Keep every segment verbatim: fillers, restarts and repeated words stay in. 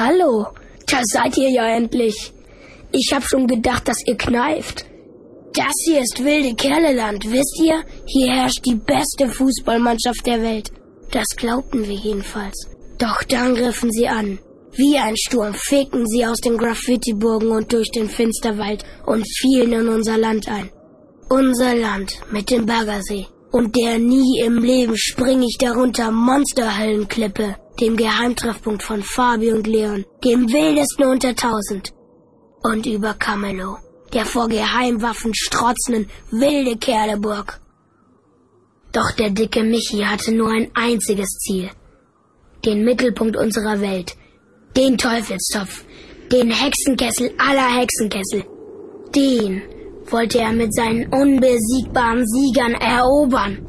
Hallo, da seid ihr ja endlich. Ich hab schon gedacht, dass ihr kneift. Das hier ist wilde Kerleland, wisst ihr? Hier herrscht die beste Fußballmannschaft der Welt. Das glaubten wir jedenfalls. Doch dann griffen sie an. Wie ein Sturm fegten sie aus den Graffiti-Burgen und durch den Finsterwald und fielen in unser Land ein. Unser Land mit dem Baggersee. Und der nie im Leben spring ich darunter Monsterhallenklippe, dem Geheimtreffpunkt von Fabi und Leon, dem wildesten unter tausend. Und über Camelot, der vor Geheimwaffen strotzenden wilde Kerleburg. Doch der dicke Michi hatte nur ein einziges Ziel. Den Mittelpunkt unserer Welt, den Teufelstopf, den Hexenkessel aller Hexenkessel. Den wollte er mit seinen unbesiegbaren Siegern erobern.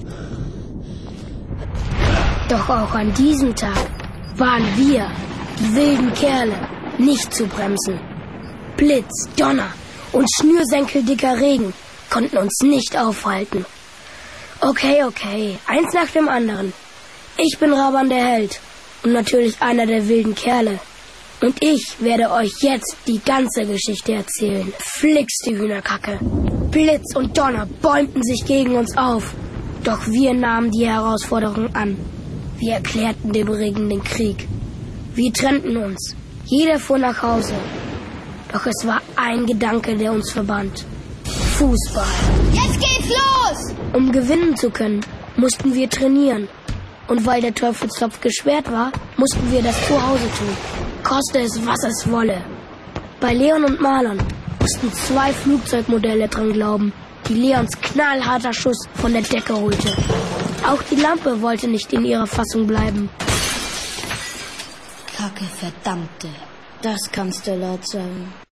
Doch auch an diesem Tag waren wir, die wilden Kerle, nicht zu bremsen. Blitz, Donner und schnürsenkeldicker Regen konnten uns nicht aufhalten. Okay, okay, eins nach dem anderen. Ich bin Raban der Held und natürlich einer der wilden Kerle. Und ich werde euch jetzt die ganze Geschichte erzählen. Flix die Hühnerkacke. Blitz und Donner bäumten sich gegen uns auf. Doch wir nahmen die Herausforderung an. Wir erklärten dem Regen den Krieg. Wir trennten uns. Jeder fuhr nach Hause. Doch es war ein Gedanke, der uns verband. Fußball. Jetzt geht's los! Um gewinnen zu können, mussten wir trainieren. Und weil der Teufelstopf gesperrt war, mussten wir das zu Hause tun. Koste es, was es wolle. Bei Leon und Marlon mussten zwei Flugzeugmodelle dran glauben, die Leons knallharter Schuss von der Decke holte. Auch die Lampe wollte nicht in ihrer Fassung bleiben. Kacke, verdammte. Das kannst du laut sagen.